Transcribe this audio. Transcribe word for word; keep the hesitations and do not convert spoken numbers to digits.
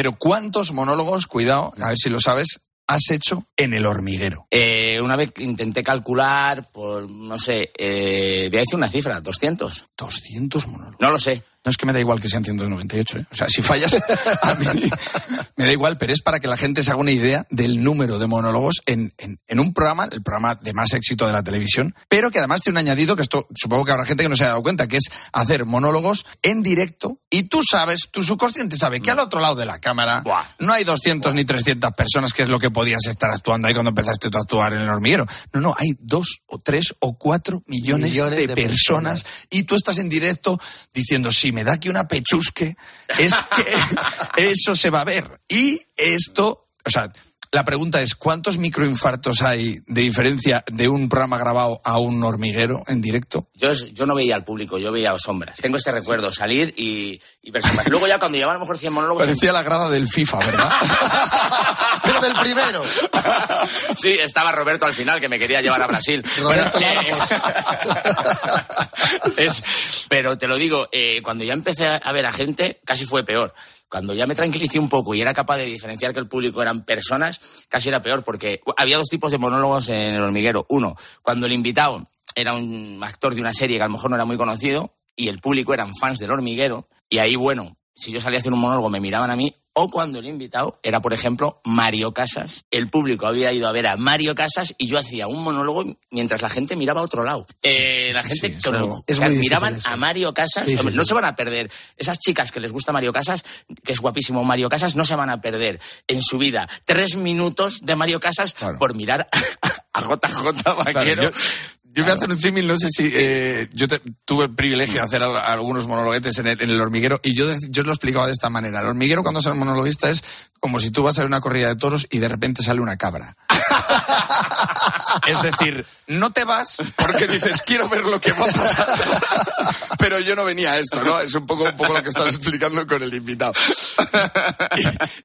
Pero ¿cuántos monólogos, cuidado, a ver si lo sabes, has hecho en El Hormiguero? Eh, una vez intenté calcular por, no sé, eh, voy a decir una cifra, doscientos. ¿doscientos monólogos? No lo sé. No, es que me da igual que sean ciento noventa y ocho, ¿eh? O sea, si fallas, a mí me da igual, pero es para que la gente se haga una idea del número de monólogos en, en, en un programa, el programa de más éxito de la televisión, pero que además tiene un añadido que esto, supongo que habrá gente que no se ha dado cuenta, que es hacer monólogos en directo, y tú sabes, tu subconsciente sabe que al otro lado de la cámara Buah. no hay doscientos Buah. ni trescientas personas, que es lo que podías estar actuando ahí cuando empezaste tú a actuar en El Hormiguero. No, no, hay dos o tres o cuatro millones, millones de, de personas, personas, y tú estás en directo diciendo, si me da aquí una pechusque, es que eso se va a ver. Y esto, o sea, la pregunta es, ¿cuántos microinfartos hay de diferencia de un programa grabado a un hormiguero en directo? Yo, yo no veía al público, yo veía sombras. Tengo este recuerdo, salir y, y ver sombras. Luego ya cuando llevaba a lo mejor cien monólogos... Parecía en... la grada del FIFA, ¿verdad? Pero del primero. Sí, estaba Roberto al final, que me quería llevar a Brasil. Bueno, eh, es, pero te lo digo, eh, cuando ya empecé a ver a gente, casi fue peor. Cuando ya me tranquilicé un poco y era capaz de diferenciar que el público eran personas, casi era peor, porque había dos tipos de monólogos en El Hormiguero. Uno, cuando el invitado era un actor de una serie que a lo mejor no era muy conocido y el público eran fans del Hormiguero, y ahí, bueno, si yo salía a hacer un monólogo me miraban a mí. O cuando el invitado era, por ejemplo, Mario Casas. El público había ido a ver a Mario Casas y yo hacía un monólogo mientras la gente miraba a otro lado. Eh, sí, la sí, gente sí, como, es muy miraban eso. a Mario Casas. Sí, sí, hombre, no sí. se van a perder. Esas chicas que les gusta Mario Casas, que es guapísimo Mario Casas, no se van a perder en su vida tres minutos de Mario Casas, claro, por mirar a J J Vaquero. Claro, yo... Yo voy a hacer un símil, no sé si... Eh, yo te, tuve el privilegio de hacer a, a algunos monologuetes en el, en el Hormiguero, y yo, yo lo explicaba de esta manera. El Hormiguero, cuando sale monologuista, es como si tú vas a ver una corrida de toros y de repente sale una cabra. Es decir, no te vas porque dices, quiero ver lo que va a pasar. Pero yo no venía a esto, ¿no? Es un poco, un poco lo que estás explicando con el invitado.